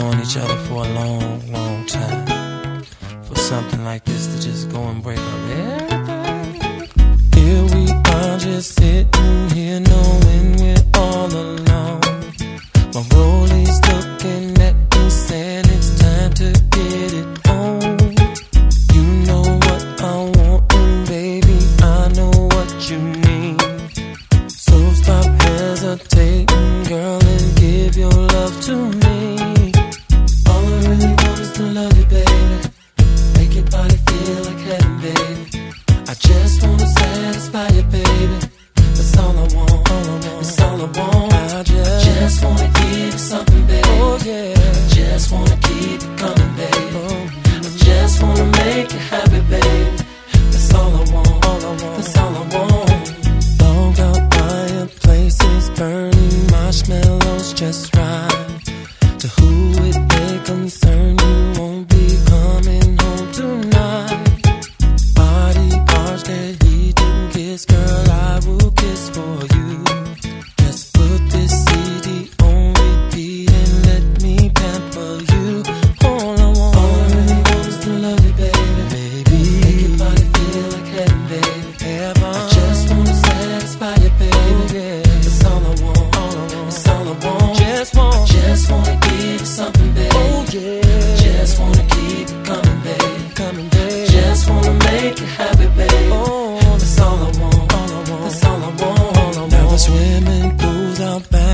known each other for a long, long time. For something like this to just go and break up everything. Here we are just sitting here knowing we're all alone. My rollies looking at me saying it's time to get it on. You know what I want and baby I know what you need. So stop hesitating girl and give your love to me. All I really want is to love you baby. Make your body feel like heaven baby. I just wanna satisfy you baby. That's all I want, that's all I want. I just wanna give you something baby. Oh yeah, I just wanna keep it coming baby. I just wanna make you happy baby. That's all I want, that's all I want. Long out fireplaces burning marshmallows just right. To who it may concern you won't be coming home tonight. Body parts that he didn't kiss, girl, I will kiss for you. Just put this CD on repeat and let me pamper you. All I really want is to love you, baby. Make your body feel like heaven, baby. I just wanna satisfy you, baby. That's all I want, that's all I want. I just wanna give you something, baby. Oh yeah. I just wanna keep it coming, baby. Just wanna make you happy, baby. Oh, that's all I want, that's all I want. Now the swimming pool's out back